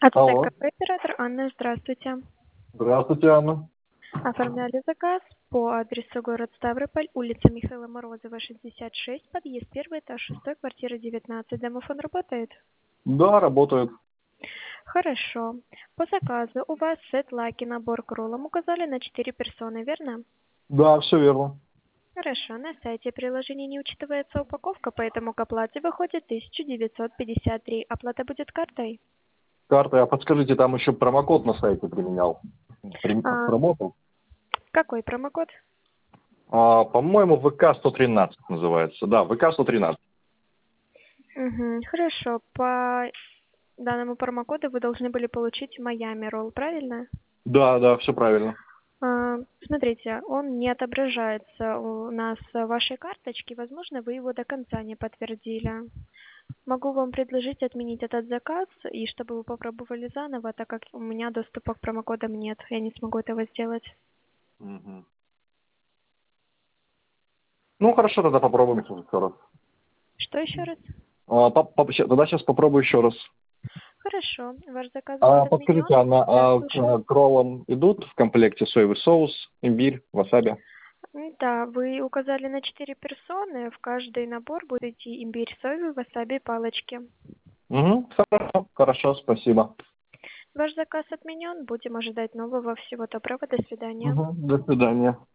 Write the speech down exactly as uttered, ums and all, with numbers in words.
Ацтек Алло. кафе, оператор Анна, здравствуйте. Здравствуйте, Анна. Оформляли заказ по адресу город Ставрополь, улица Михаила Морозова, шестьдесят шесть, подъезд первый, этаж шестой, квартира девятнадцать. Домофон работает? Да, работает. Хорошо. По заказу у вас сет лаки набор к роллам указали на четыре персоны, верно? Да, все верно. Хорошо. На сайте приложения не учитывается упаковка, поэтому к оплате выходит тысяча девятьсот пятьдесят три. Оплата будет картой? Карта, а подскажите, там еще промокод на сайте применял. Прим- А, Сработал? какой промокод? А, по-моему, вэ ка сто тринадцать называется. Да, вэ ка сто тринадцать. Угу, хорошо. По данному промокоду вы должны были получить Miami Roll, правильно? Да, да, все правильно. А, смотрите, он не отображается у нас в вашей карточке. Возможно, вы его до конца не подтвердили. Могу вам предложить отменить этот заказ, и чтобы вы попробовали заново, так как у меня доступа к промокодам нет. Я не смогу этого сделать. Мгм. Ну, хорошо, тогда попробуем еще раз. Что еще раз? А, поп- поп- ща- тогда сейчас попробую еще раз. Хорошо, ваш заказ будет А, отменен. подскажите, Анна, Я а слушаю. к к роллам идут в комплекте соевый соус, имбирь, васаби? М, Да, вы указали на четыре персоны. В каждый набор будет идти имбирь, соевый, васаби, палочки. Угу, хорошо, хорошо, спасибо. Ваш заказ отменен. Будем ожидать нового. Всего доброго. До свидания. Угу, до свидания.